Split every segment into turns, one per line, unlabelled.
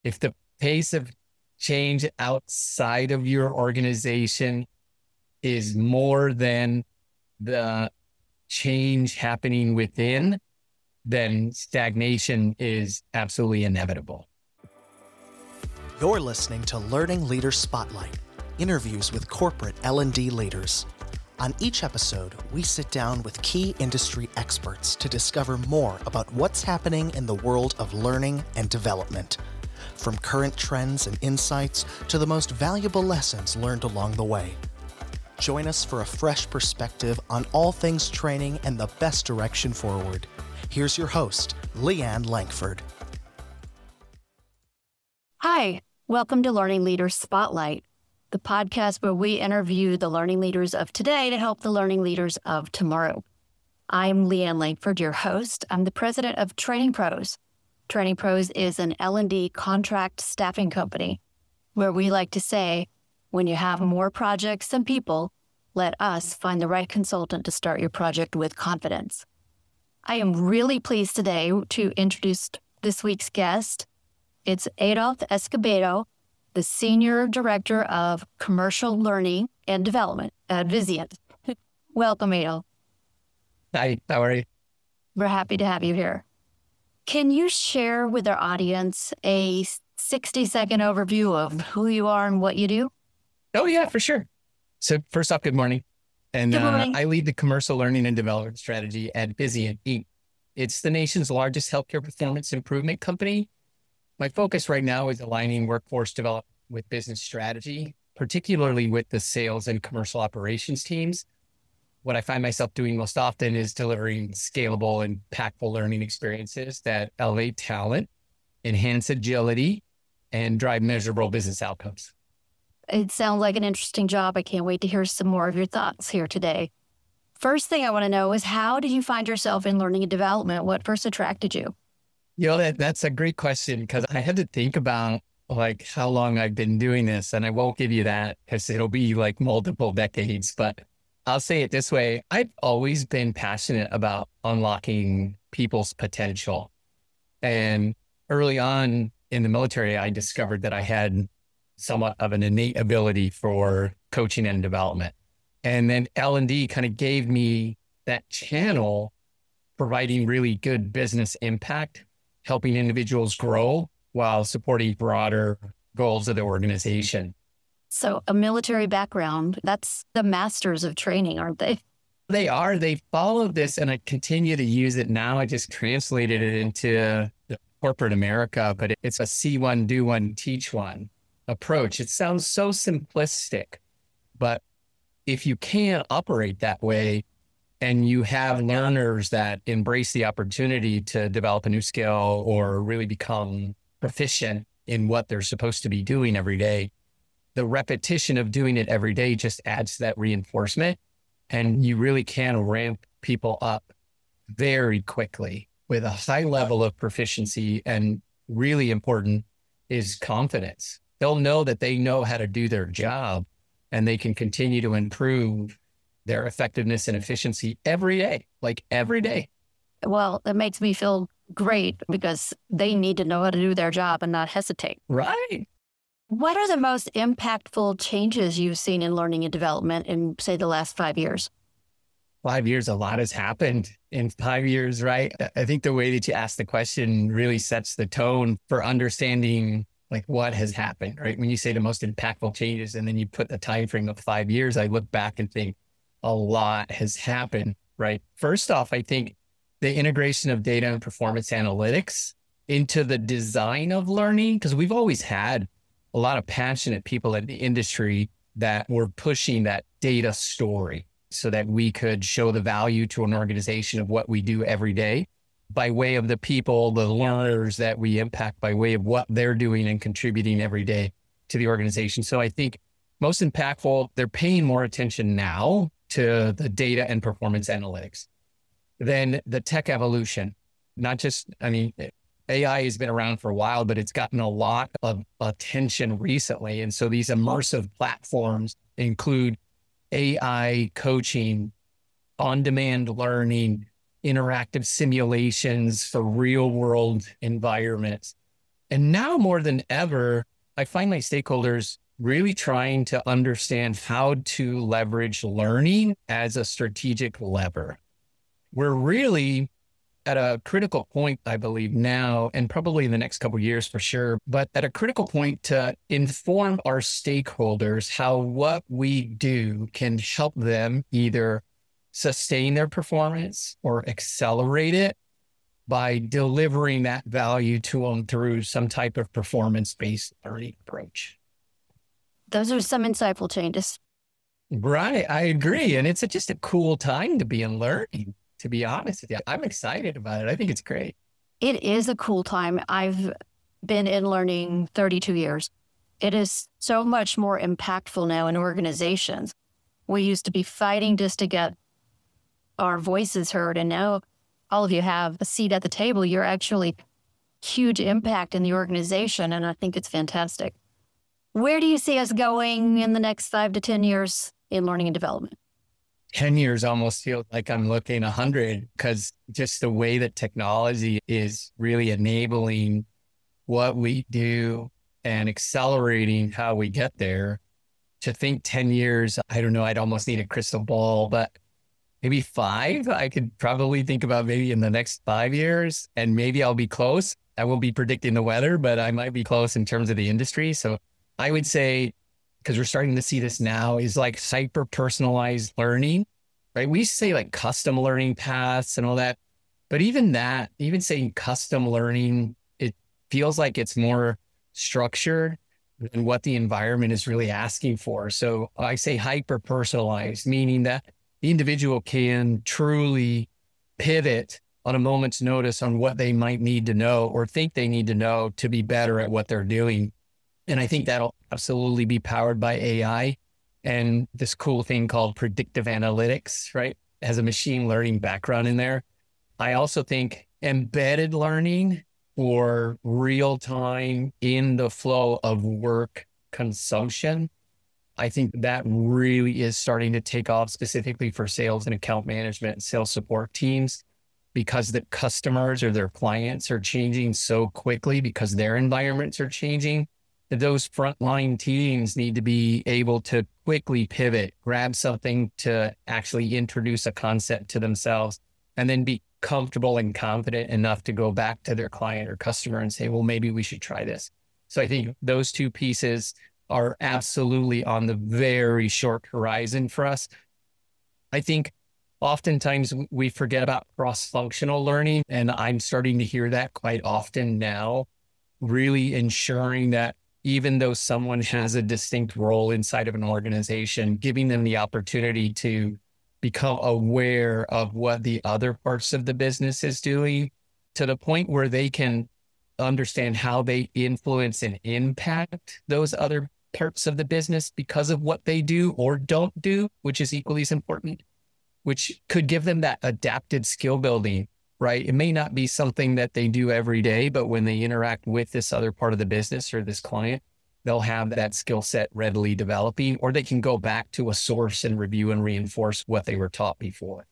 If the pace of change outside of your organization is more than the change happening within, then stagnation is absolutely inevitable.
You're listening to Learning Leaders Spotlight, interviews with corporate L&D leaders. On each episode, we sit down with key industry experts to discover more about what's happening in the world of learning and development, from current trends and insights to the most valuable lessons learned along the way. Join us for a fresh perspective on all things training and the best direction forward. Here's your host, Leanne Lankford.
Hi, welcome to Learning Leaders Spotlight, the podcast where we interview the learning leaders of today to help the learning leaders of tomorrow. I'm Leanne Lankford, your host. I'm the president of Training Pros. Training Pros is an L&D contract staffing company where we like to say, when you have more projects than people, let us find the right consultant to start your project with confidence. I am really pleased today to introduce this week's guest. It's Adolf Escobedo, the Senior Director of Commercial Learning and Development at Vizient. Welcome, Adolf.
Hi, how are you?
We're happy to have you here. Can you share with our audience a 60-second overview of who you are and what you do?
Oh, yeah, for sure. So first off, good morning. And
Good morning.
I lead the commercial learning and development strategy at Vizient Inc. It's the nation's largest healthcare performance improvement company. My focus right now is aligning workforce development with business strategy, particularly with the sales and commercial operations teams. What I find myself doing most often is delivering scalable and impactful learning experiences that elevate talent, enhance agility, and drive measurable business outcomes.
It sounds like an interesting job. I can't wait to hear some more of your thoughts here today. First thing I want to know is, how did you find yourself in learning and development? What first attracted you?
That's a great question, because I had to think about how long I've been doing this, and I won't give you that because it'll be multiple decades, but I'll say it this way. I've always been passionate about unlocking people's potential. And early on in the military, I discovered that I had somewhat of an innate ability for coaching and development. And then L&D kind of gave me that channel, providing really good business impact, helping individuals grow while supporting broader goals of the organization.
So a military background, that's the masters of training, aren't they?
They are. They followed this, and I continue to use it now. I just translated it into the corporate America, but it's a see one, do one, teach one approach. It sounds so simplistic, but if you can't operate that way, and you have learners that embrace the opportunity to develop a new skill or really become proficient in what they're supposed to be doing every day, the repetition of doing it every day just adds to that reinforcement. And you really can ramp people up very quickly with a high level of proficiency. And really important is confidence. They'll know that they know how to do their job, and they can continue to improve their effectiveness and efficiency every day, every day.
Well, that makes me feel great, because they need to know how to do their job and not hesitate.
Right.
What are the most impactful changes you've seen in learning and development in, say, the last 5 years?
5 years, a lot has happened in 5 years, right? I think the way that you ask the question really sets the tone for understanding what has happened, right? When you say the most impactful changes and then you put the time frame of 5 years, I look back and think a lot has happened, right? First off, I think the integration of data and performance analytics into the design of learning, because we've always had a lot of passionate people in the industry that were pushing that data story so that we could show the value to an organization of what we do every day by way of the people, the learners that we impact, by way of what they're doing and contributing every day to the organization. So I think most impactful, they're paying more attention now to the data and performance analytics. Then the tech evolution, AI has been around for a while, but it's gotten a lot of attention recently. And so these immersive platforms include AI coaching, on-demand learning, interactive simulations for real-world environments. And now more than ever, I find my stakeholders really trying to understand how to leverage learning as a strategic lever. We're really at a critical point, I believe now, and probably in the next couple of years for sure, but at a critical point to inform our stakeholders how what we do can help them either sustain their performance or accelerate it by delivering that value to them through some type of performance-based learning approach.
Those are some insightful changes.
Right. I agree. And it's just a cool time to be in learning, to be honest with you. I'm excited about it. I think it's great.
It is a cool time. I've been in learning 32 years. It is so much more impactful now in organizations. We used to be fighting just to get our voices heard. And now all of you have a seat at the table. You're actually huge impact in the organization. And I think it's fantastic. Where do you see us going in the next 5 to 10 years in learning and development?
10 years almost feels like I'm looking 100 because just the way that technology is really enabling what we do and accelerating how we get there. To think 10 years, I don't know, I'd almost need a crystal ball, but maybe 5, I could probably think about maybe in the next 5 years, and maybe I'll be close. I won't be predicting the weather, but I might be close in terms of the industry. So I would say, because we're starting to see this now, is like hyper personalized learning, right? We say like custom learning paths and all that, but even saying custom learning, it feels like it's more structured than what the environment is really asking for. So I say hyper personalized, meaning that the individual can truly pivot on a moment's notice on what they might need to know or think they need to know to be better at what they're doing. And I think that'll absolutely be powered by AI and this cool thing called predictive analytics, right? It has a machine learning background in there. I also think embedded learning or real time in the flow of work consumption, I think that really is starting to take off specifically for sales and account management and sales support teams, because the customers or their clients are changing so quickly because their environments are changing. Those frontline teams need to be able to quickly pivot, grab something to actually introduce a concept to themselves, and then be comfortable and confident enough to go back to their client or customer and say, well, maybe we should try this. So I think those two pieces are absolutely on the very short horizon for us. I think oftentimes we forget about cross-functional learning, and I'm starting to hear that quite often now, really ensuring that even though someone has a distinct role inside of an organization, giving them the opportunity to become aware of what the other parts of the business is doing to the point where they can understand how they influence and impact those other parts of the business because of what they do or don't do, which is equally as important, which could give them that adapted skill building, right? It may not be something that they do every day, but when they interact with this other part of the business or this client, they'll have that skill set readily developing, or they can go back to a source and review and reinforce what they were taught before.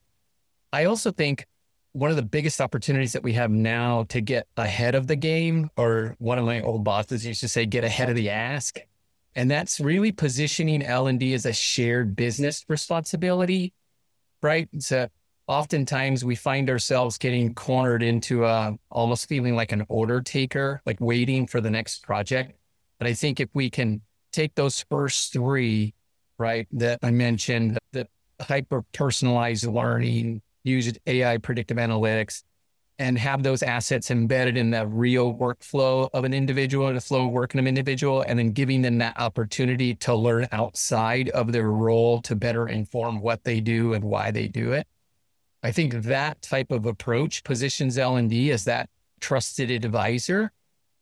I also think one of the biggest opportunities that we have now to get ahead of the game, or one of my old bosses used to say, get ahead of the ask. And that's really positioning L&D as a shared business responsibility, right? So oftentimes we find ourselves getting cornered into almost feeling like an order taker, like waiting for the next project. But I think if we can take those first 3, right, that I mentioned, the hyper-personalized learning, use AI predictive analytics, and have those assets embedded in the real workflow of an individual and the flow of work in an individual, and then giving them that opportunity to learn outside of their role to better inform what they do and why they do it. I think that type of approach positions L&D as that trusted advisor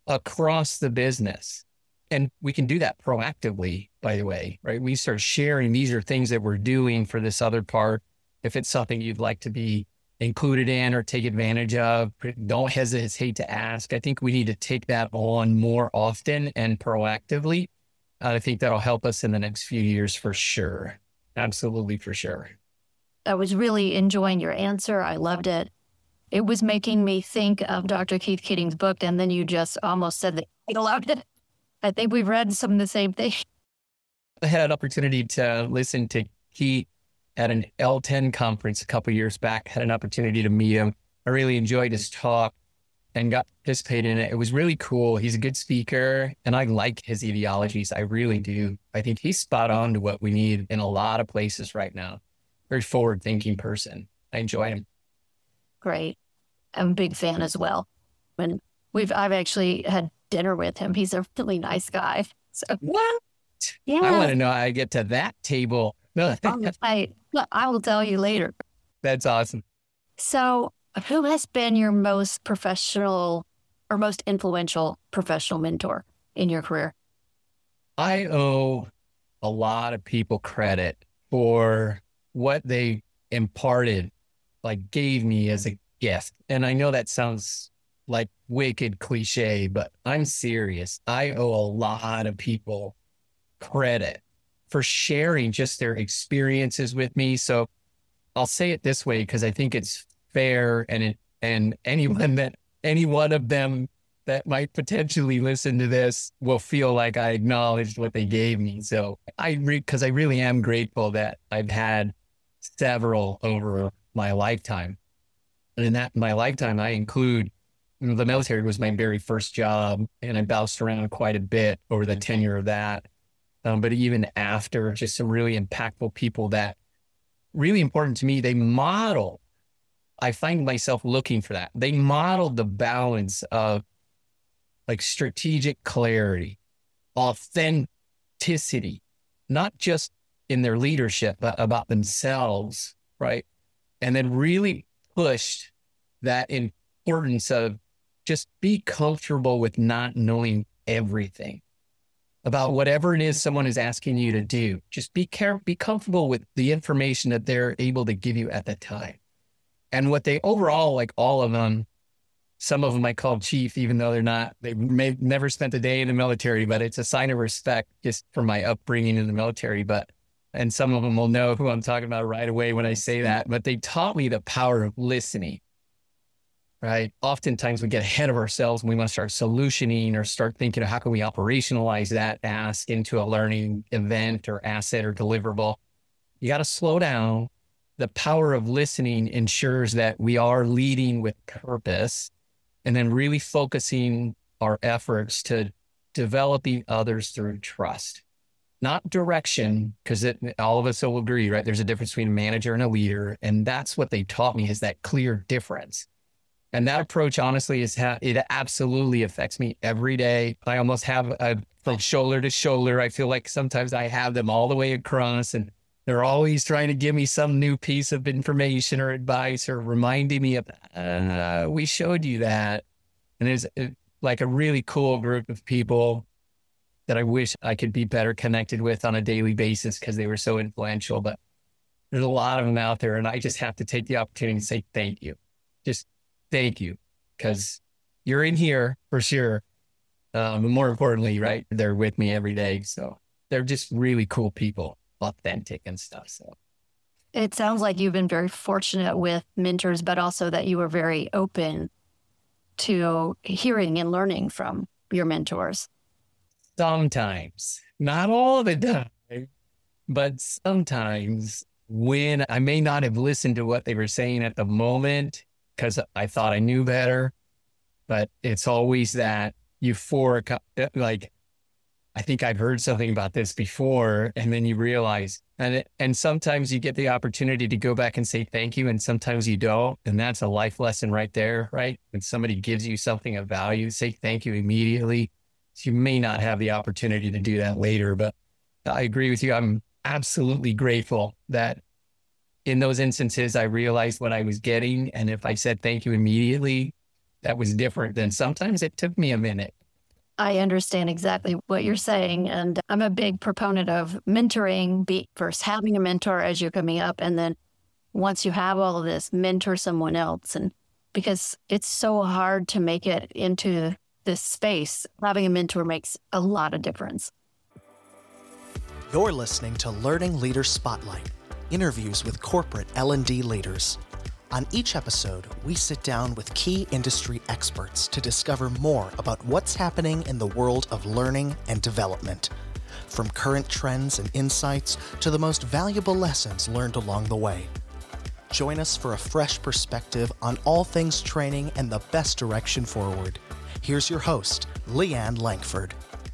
across the business. And we can do that proactively, by the way, right? We start sharing, these are things that we're doing for this other part. If it's something you'd like to be included in or take advantage of, don't hesitate to ask. I think we need to take that on more often and proactively. I think that'll help us in the next few years for sure. Absolutely, for sure.
I was really enjoying your answer. I loved it. it was making me think of Dr. Keith Keating's book, and then you just almost said the title of it. I think we've read some of the same thing.
I had an opportunity to listen to Keith at an L10 conference a couple of years back, had an opportunity to meet him. I really enjoyed his talk and got to participate in it. It was really cool. He's a good speaker, and I like his ideologies. I really do. I think he's spot on to what we need in a lot of places right now. Very forward-thinking person. I enjoy him.
Great. I'm a big fan as well. And I've actually had dinner with him. He's a really nice guy. So,
what?
Yeah.
I want to know how I get to that table.
I will tell you later.
That's awesome.
So, who has been your most professional or most influential professional mentor in your career?
I owe a lot of people credit for what they imparted, like gave me as a gift. And I know that sounds like wicked cliche, but I'm serious. I owe a lot of people credit for sharing just their experiences with me. So I'll say it this way, because I think it's fair, and any one of them that might potentially listen to this will feel like I acknowledged what they gave me. So because I really am grateful that I've had several over my lifetime. And in my lifetime, I include, the military was my very first job, and I bounced around quite a bit over the tenure of that. But even after, just some really impactful people that really important to me, I find myself looking for that. They modeled the balance of like strategic clarity, authenticity, not just in their leadership, but about themselves, right? And then really pushed that importance of just be comfortable with not knowing everything about whatever it is someone is asking you to do. Just be comfortable with the information that they're able to give you at the time. And what they overall, like all of them, some of them I call chief, even though they may never spent a day in the military, but it's a sign of respect just for my upbringing in the military. And some of them will know who I'm talking about right away when I say that, but they taught me the power of listening, right? Oftentimes we get ahead of ourselves and we want to start solutioning or start thinking of how can we operationalize that ask into a learning event or asset or deliverable. You got to slow down. The power of listening ensures that we are leading with purpose, and then really focusing our efforts to developing others through trust, not direction, because all of us will agree, right? There's a difference between a manager and a leader. And that's what they taught me, is that clear difference. And that approach, honestly, it absolutely affects me every day. I almost have from shoulder to shoulder. I feel like sometimes I have them all the way across, and they're always trying to give me some new piece of information or advice or reminding me of, we showed you that. And there's like a really cool group of people that I wish I could be better connected with on a daily basis because they were so influential. But there's a lot of them out there, and I just have to take the opportunity to say thank you. Just thank you, because you're in here for sure. But more importantly, right, they're with me every day. So they're just really cool people. Authentic and stuff. So
it sounds like you've been very fortunate with mentors, but also that you were very open to hearing and learning from your mentors.
Sometimes, not all the time, but sometimes when I may not have listened to what they were saying at the moment because I thought I knew better, but it's always that euphoric, like, I think I've heard something about this before, and then you realize, and sometimes you get the opportunity to go back and say thank you, and sometimes you don't, and that's a life lesson right there, right? When somebody gives you something of value, say thank you immediately. So you may not have the opportunity to do that later, but I agree with you. I'm absolutely grateful that in those instances, I realized what I was getting, and if I said thank you immediately, that was different than sometimes it took me a minute.
I understand exactly what you're saying. And I'm a big proponent of mentoring, first having a mentor as you're coming up. And then once you have all of this, mentor someone else. And because it's so hard to make it into this space, having a mentor makes a lot of difference.
You're listening to Learning Leaders Spotlight, interviews with corporate L&D leaders. On each episode, we sit down with key industry experts to discover more about what's happening in the world of learning and development, from current trends and insights to the most valuable lessons learned along the way. Join us for a fresh perspective on all things training and the best direction forward. Here's your host, Leanne Langford.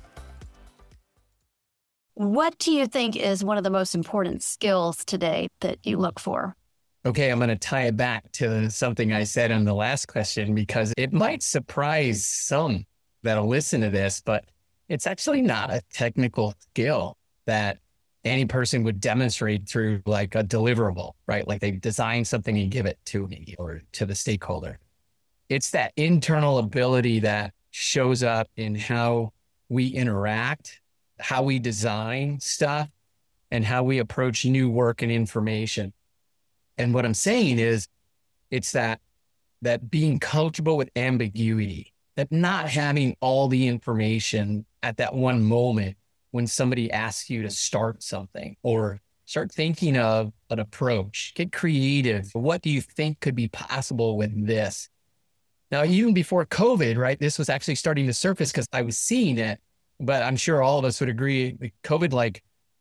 What do you think is one of the most important skills today that you look for?
Okay, I'm going to tie it back to something I said on the last question because it might surprise some that'll listen to this, but it's actually not a technical skill that any person would demonstrate through like a deliverable, right? Like they design something and give it to me or to the stakeholder. It's that internal ability that shows up in how we interact, how we design stuff, and how we approach new work and information. And what I'm saying is it's that being comfortable with ambiguity, that not having all the information at that one moment when somebody asks you to start something or start thinking of an approach, get creative. What do you think could be possible with this? Now, even before COVID, right, this was actually starting to surface because I was seeing it, but I'm sure all of us would agree COVID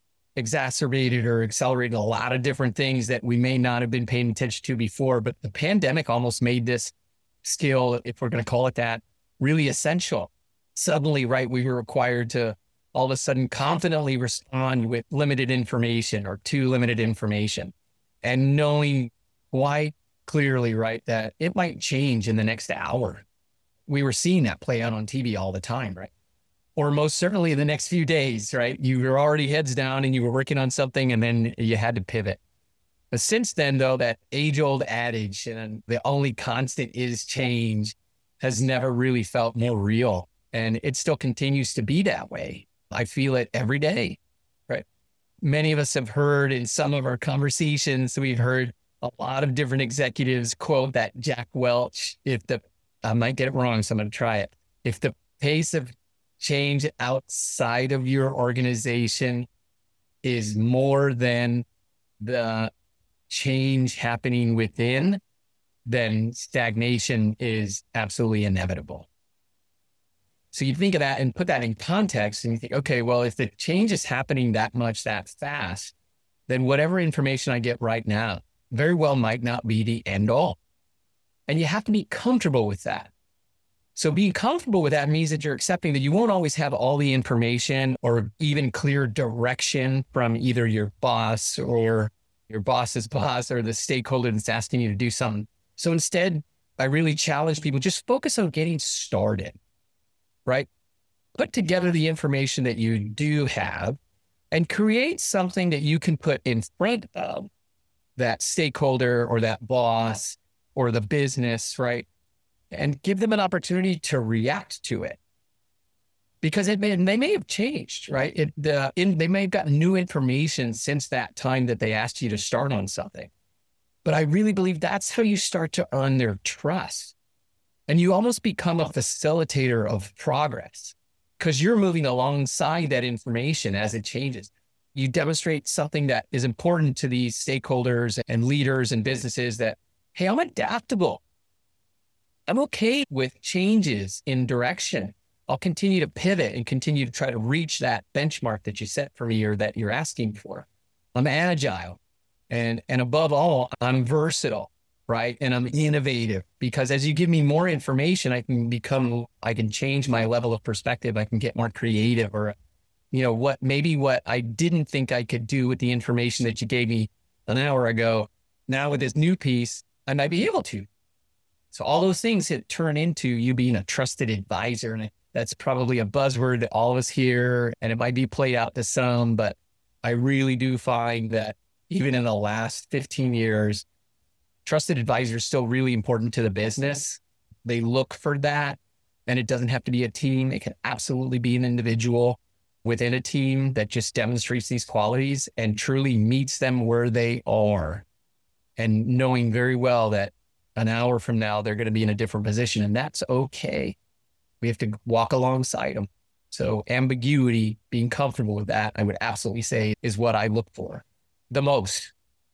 exacerbated or accelerated a lot of different things that we may not have been paying attention to before. But the pandemic almost made this skill, if we're going to call it that, really essential. Suddenly, right, we were required to all of a sudden confidently respond with limited information or too limited information and knowing quite clearly, right, that it might change in the next hour. We were seeing that play out on TV all the time, right? Or most certainly in the next few days, right? You were already heads down and you were working on something and then you had to pivot. But since then, though, that age-old adage, and the only constant is change, has never really felt more real. And it still continues to be that way. I feel it every day, right? Many of us have heard in some of our conversations, we've heard a lot of different executives quote that Jack Welch, I might get it wrong, so I'm going to try it. If the pace of change outside of your organization is more than the change happening within, then stagnation is absolutely inevitable. So you think of that and put that in context and you think, okay, well, if the change is happening that much, that fast, then whatever information I get right now very well might not be the end all. And you have to be comfortable with that. So being comfortable with that means that you're accepting that you won't always have all the information or even clear direction from either your boss or your boss's boss or the stakeholder that's asking you to do something. So instead, I really challenge people, just focus on getting started, right? Put together the information that you do have and create something that you can put in front of that stakeholder or that boss or the business, right? And give them an opportunity to react to it. Because they may have changed, right? They may have gotten new information since that time that they asked you to start on something. But I really believe that's how you start to earn their trust. And you almost become a facilitator of progress because you're moving alongside that information as it changes. You demonstrate something that is important to these stakeholders and leaders and businesses that, hey, I'm adaptable. I'm okay with changes in direction. I'll continue to pivot and continue to try to reach that benchmark that you set for me or that you're asking for. I'm agile. And above all, I'm versatile, right? And I'm innovative because as you give me more information, I can change my level of perspective. I can get more creative or, what I didn't think I could do with the information that you gave me an hour ago. Now with this new piece, I might be able to. So all those things turn into you being a trusted advisor. And that's probably a buzzword that all of us hear, and it might be played out to some, but I really do find that even in the last 15 years, trusted advisor is still really important to the business. They look for that, and it doesn't have to be a team. It can absolutely be an individual within a team that just demonstrates these qualities and truly meets them where they are, and knowing very well that an hour from now, they're going to be in a different position, and that's okay. We have to walk alongside them. So ambiguity, being comfortable with that, I would absolutely say is what I look for the most.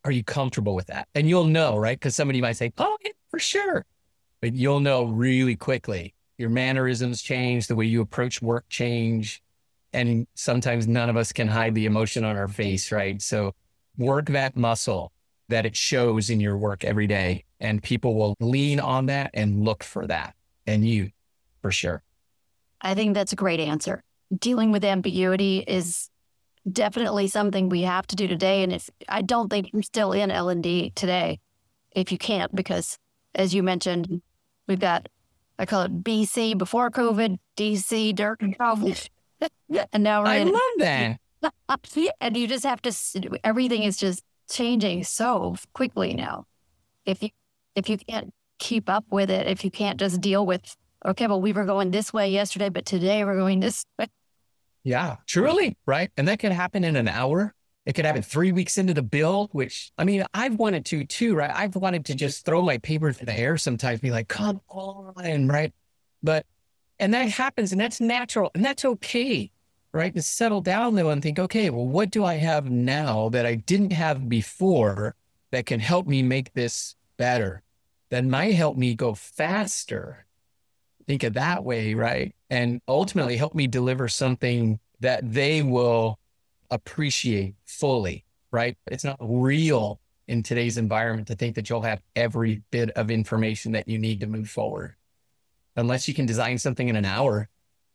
Are you comfortable with that? And you'll know, right? Because somebody might say, oh, yeah, for sure. But you'll know really quickly. Your mannerisms change, the way you approach work change. And sometimes none of us can hide the emotion on our face, right? So work that muscle that it shows in your work every day. And people will lean on that and look for that. And you, for sure.
I think that's a great answer. Dealing with ambiguity is definitely something we have to do today. And if I don't think you're still in L&D today, if you can't, because as you mentioned, we've got, I call it BC before COVID, DC during COVID. And now we're
I love that.
And you just have to, everything is just changing so quickly now. If you can't keep up with it, if you can't just deal with, okay, well, we were going this way yesterday, but today we're going this way.
Yeah, truly, right? And that could happen in an hour. It could happen 3 weeks into the build, which, I mean, I've wanted to too, right? I've wanted to just throw my papers in the air sometimes, be like, come on, right? And that happens, and that's natural, and that's okay, right? To settle down though and think, okay, well, what do I have now that I didn't have before that can help me make this better, that might help me go faster? Think of that way, right? And ultimately help me deliver something that they will appreciate fully, right? It's not real in today's environment to think that you'll have every bit of information that you need to move forward. Unless you can design something in an hour,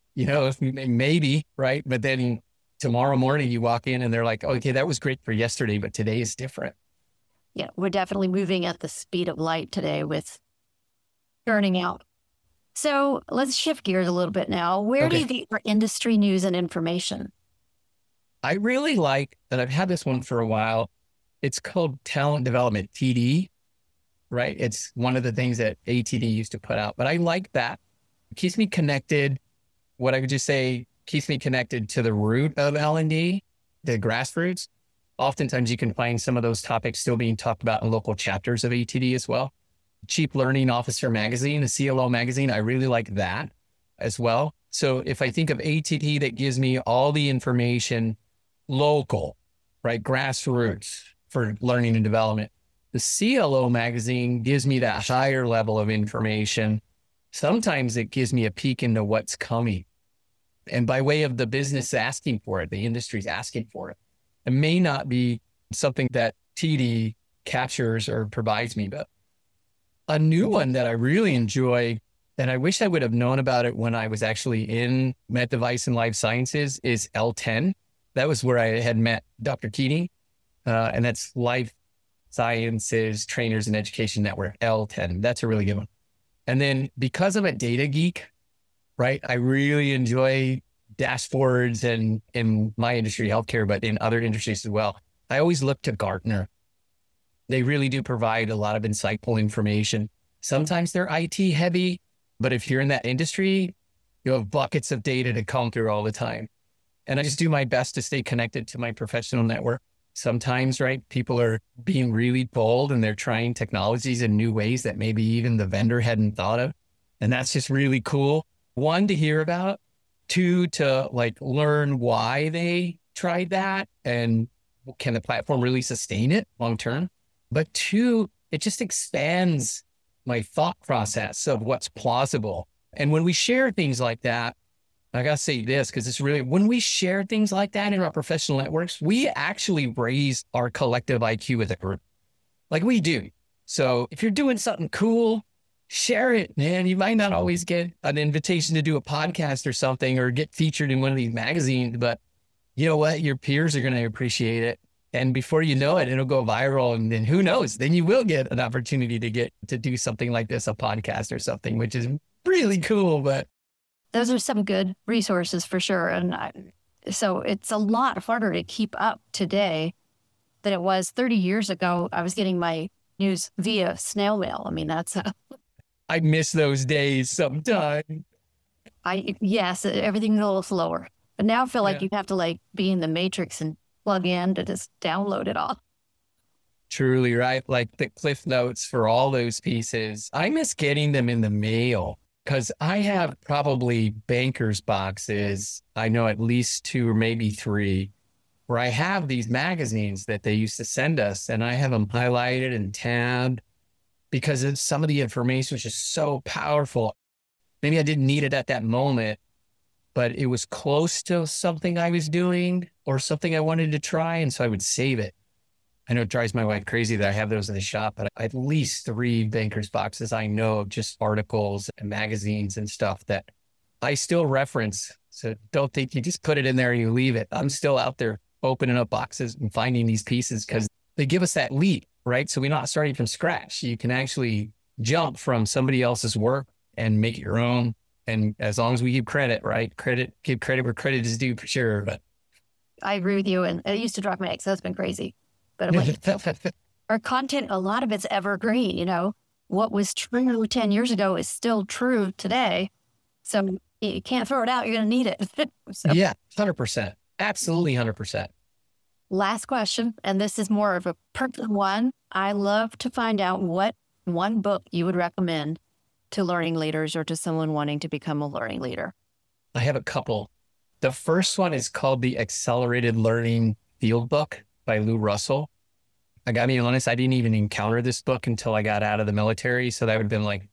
maybe, right? But then tomorrow morning you walk in and they're like, okay, that was great for yesterday, but today is different.
Yeah, we're definitely moving at the speed of light today with churning out. So let's shift gears a little bit now. Where do you get your industry news and information?
I really like, and I've had this one for a while. It's called Talent Development, TD, right? It's one of the things that ATD used to put out, but I like that. It keeps me connected. What I would just say keeps me connected to the root of L&D, the grassroots. Oftentimes you can find some of those topics still being talked about in local chapters of ATD as well. Chief Learning Officer magazine, the CLO magazine, I really like that as well. So if I think of ATD, that gives me all the information local, right? Grassroots for learning and development. The CLO magazine gives me that higher level of information. Sometimes it gives me a peek into what's coming. And by way of the business asking for it, the industry's asking for it. It may not be something that TD captures or provides me, but a new one that I really enjoy, and I wish I would have known about it when I was actually in med device and life sciences, is L10. That was where I had met Dr. Keating, and that's Life Sciences Trainers and Education Network, L10. That's a really good one. And then because I'm a data geek, right, I really enjoy dashboards and in my industry, healthcare, but in other industries as well. I always look to Gartner. They really do provide a lot of insightful information. Sometimes they're IT heavy, but if you're in that industry, you have buckets of data to comb through all the time. And I just do my best to stay connected to my professional network. Sometimes, right, people are being really bold and they're trying technologies in new ways that maybe even the vendor hadn't thought of. And that's just really cool. One, to hear about. Two, to learn why they tried that and can the platform really sustain it long term? But two, it just expands my thought process of what's plausible. And when we share things like that, I got to say this, because it's really, when we share things like that in our professional networks, we actually raise our collective IQ as a group. Like we do. So if you're doing something cool, share it, man. You might not always get an invitation to do a podcast or something or get featured in one of these magazines, but you know what? Your peers are going to appreciate it. And before you know it, it'll go viral. And then who knows? Then you will get an opportunity to do something like this, a podcast or something, which is really cool. But
those are some good resources for sure. And so it's a lot harder to keep up today than it was 30 years ago. I was getting my news via snail mail. I mean, that's
I miss those days sometimes.
Yes, everything's a little slower. But now I feel like you have to be in the matrix and plug in to just download it all.
Truly, right? Like the Cliff Notes for all those pieces. I miss getting them in the mail because I have probably banker's boxes. I know at least 2 or maybe 3 where I have these magazines that they used to send us, and I have them highlighted and tabbed because some of the information was just so powerful. Maybe I didn't need it at that moment, but it was close to something I was doing or something I wanted to try. And so I would save it. I know it drives my wife crazy that I have those in the shop, but at least 3 Bankers boxes I know of just articles and magazines and stuff that I still reference. So don't think you just put it in there and you leave it. I'm still out there opening up boxes and finding these pieces because they give us that leap, right? So we're not starting from scratch. You can actually jump from somebody else's work and make it your own. And as long as we give credit, right? Give credit where credit is due for sure. But
I agree with you. And it used to drive my ex-husband crazy. But I'm like, our content, a lot of it's evergreen. You know, what was true 10 years ago is still true today. So you can't throw it out. You're going to need it. So,
yeah, 100%. Absolutely 100%.
Last question, and this is more of a personal one. I love to find out what one book you would recommend to learning leaders or to someone wanting to become a learning leader.
I have a couple. The first one is called The Accelerated Learning Field Book by Lou Russell. I gotta be honest, I didn't even encounter this book until I got out of the military. So that would have been like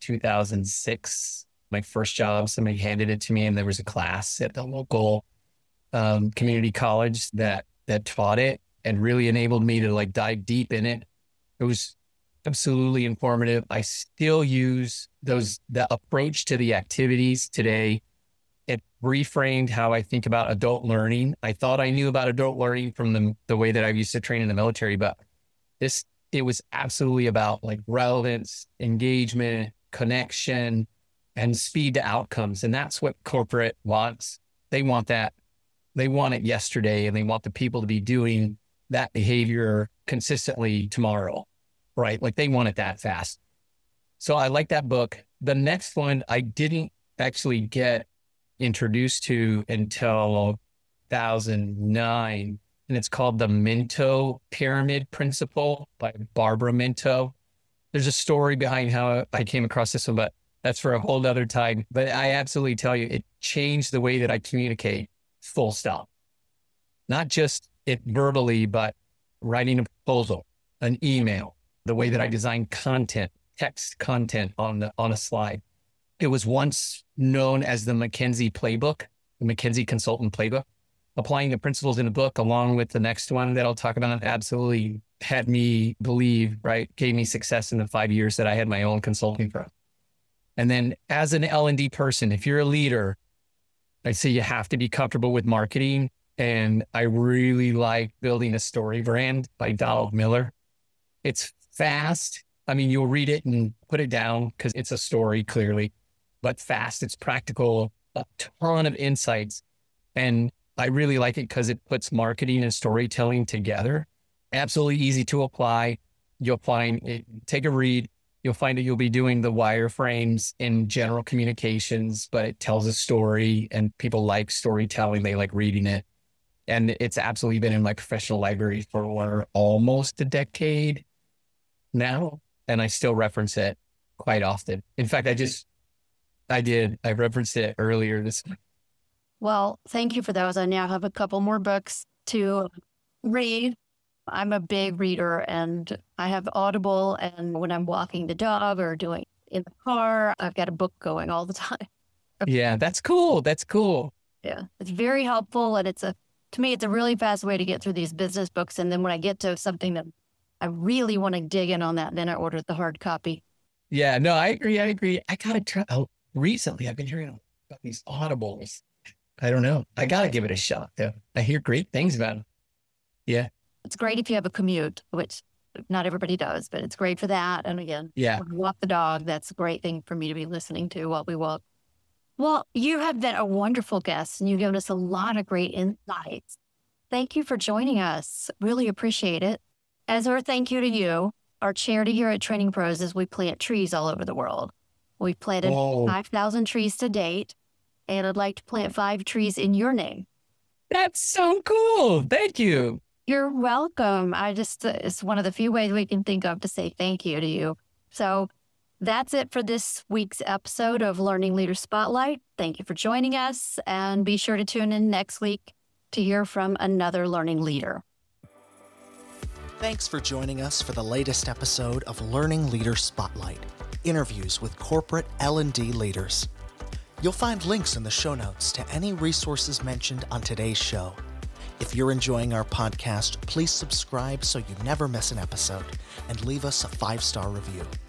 2006, my first job. Somebody handed it to me and there was a class at the local community college that taught it and really enabled me to like dive deep in it. It was absolutely informative. I still use the approach to the activities today. It reframed how I think about adult learning. I thought I knew about adult learning from the way that I used to train in the military, but it was absolutely about like relevance, engagement, connection, and speed to outcomes. And that's what corporate wants. They want that. They want it yesterday, and they want the people to be doing that behavior consistently tomorrow, right? Like they want it that fast. So I like that book. The next one I didn't actually get introduced to until 2009, and it's called The Minto Pyramid Principle by Barbara Minto. There's a story behind how I came across this one, but that's for a whole other time. But I absolutely tell you, it changed the way that I communicate, full stop. Not just it verbally, but writing a proposal, an email, the way that I design content, text content on a slide. It was once known as the McKinsey Playbook, the McKinsey Consultant Playbook. Applying the principles in the book along with the next one that I'll talk about absolutely had me believe, right, gave me success in the 5 years that I had my own consulting firm. And then as an L&D person, if you're a leader, I say you have to be comfortable with marketing. And I really like Building a Story Brand by Donald Miller. It's fast. I mean, you'll read it and put it down because it's a story clearly, but fast. It's practical, a ton of insights. And I really like it because it puts marketing and storytelling together. Absolutely easy to apply. You'll find it, take a read. You'll find that you'll be doing the wireframes in general communications, but it tells a story and people like storytelling. They like reading it. And it's absolutely been in my professional library for almost a decade now. And I still reference it quite often. In fact, I referenced it earlier this week.
Well, thank you for those. I now have a couple more books to read. I'm a big reader and I have Audible, and when I'm walking the dog or doing in the car, I've got a book going all the time.
Yeah, that's cool. That's cool.
Yeah, it's very helpful. And to me, it's a really fast way to get through these business books. And then when I get to something that I really want to dig in on that, then I order the hard copy.
Yeah, no, I agree. I got to try. Recently, I've been hearing about these Audibles. I don't know. I got to give it a shot, though. I hear great things about them. Yeah.
It's great if you have a commute, which not everybody does, but it's great for that. And again,
yeah,
when we walk the dog, that's a great thing for me to be listening to while we walk. Well, you have been a wonderful guest and you've given us a lot of great insights. Thank you for joining us. Really appreciate it. As our thank you to you, our charity here at Training Pros is we plant trees all over the world. We've planted 5,000 trees to date, and I'd like to plant 5 trees in your name.
That's so cool. Thank you.
You're welcome. It's one of the few ways we can think of to say thank you to you. So that's it for this week's episode of Learning Leader Spotlight. Thank you for joining us, and be sure to tune in next week to hear from another learning leader.
Thanks for joining us for the latest episode of Learning Leader Spotlight, interviews with corporate L&D leaders. You'll find links in the show notes to any resources mentioned on today's show. If you're enjoying our podcast, please subscribe so you never miss an episode and leave us a 5-star review.